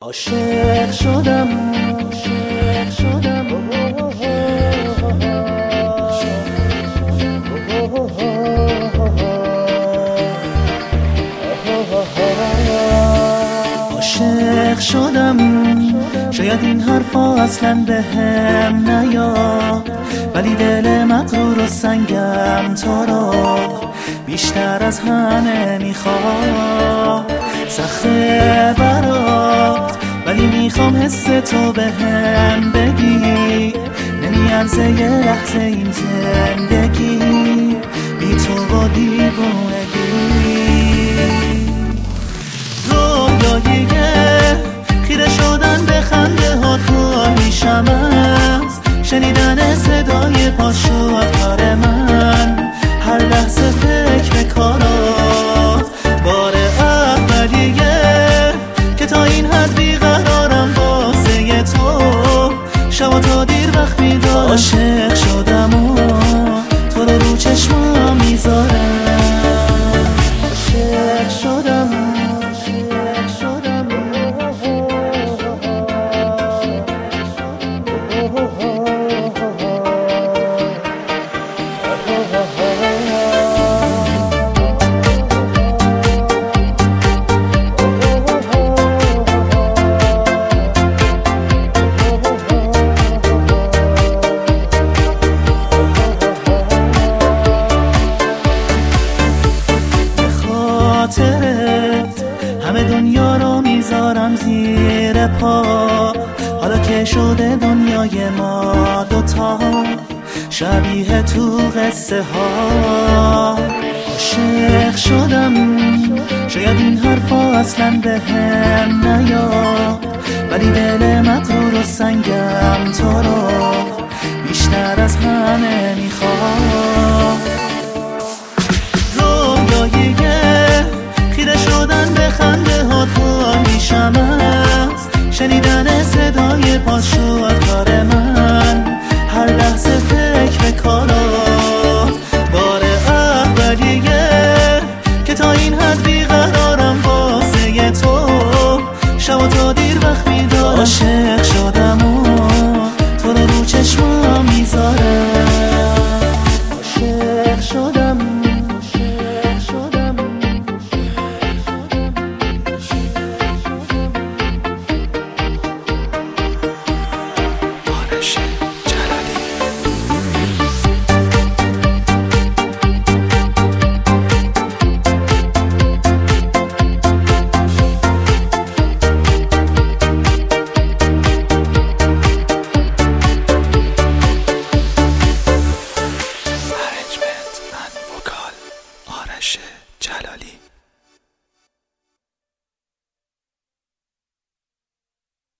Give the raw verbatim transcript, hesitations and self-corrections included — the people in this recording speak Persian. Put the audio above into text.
عاشق شدم عاشق شدم عاشق شدم شاید این حرفا اصلا به هم نیاد، ولی دل مغرور و سنگم تو رو بیشتر از همه میخواد. سخته برات ولی میخوام حس تو به هم بگی، نمیارزه یه لحظه این زندگی بی تو و دیوونگی. رویاییه خیره شدن به خنده ها تو میشم از شنیدن صدای پاشوت کار من، هر لحظه فکر به کارات بار اولیه که تا این حد بیقرارم واسه تو، شب تا دیر وقت بیدارم. عاشق شدم و تو رو رو چشمام میذارم، عاشق شدم عاشق شدم همه دنیا رو میذارم زیر پا، حالا که شده دنیای ما دوتا شبیه تو قصه ها. عاشق شدم شاید این حرفا اصلا به هم نیاد، ولی دل مغرور و سنگم تو رو بیشتر از همه میخواد. رویاییه خیره شدن به خنده ها تو میشم از شنیدن صدای پاشوت کار من، هر لحظه فکر به کارات بار اولیه که تا این حد بیقرارم واسه تو، شب تا دیر وقت بیدارم. عاشق شدم